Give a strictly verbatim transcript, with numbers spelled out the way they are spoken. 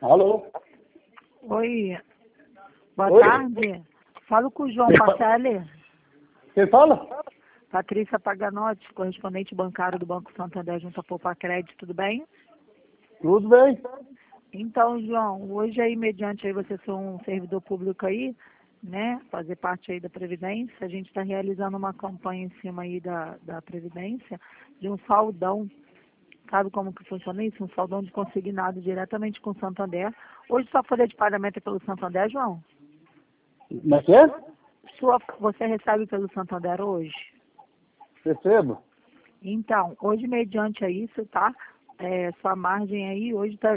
Alô? Oi, boa Oi? tarde. Falo com o João Quem fa- Pacelli, Quem fala? Patrícia Paganotti, correspondente bancário do Banco Santander junto a Poupa Crédito, tudo bem? Tudo bem? Então, João, hoje aí, mediante aí você ser um servidor público aí, né, fazer parte aí da Previdência, a gente está realizando uma campanha em cima aí da, da Previdência de um saldão. Sabe como que funciona isso? Um saldão de consignado diretamente com o Santander. Hoje sua folha de pagamento é pelo Santander, João? Como é que é? Sua, você recebe pelo Santander hoje? Recebo. Então, hoje mediante a isso, tá? É, sua margem aí hoje está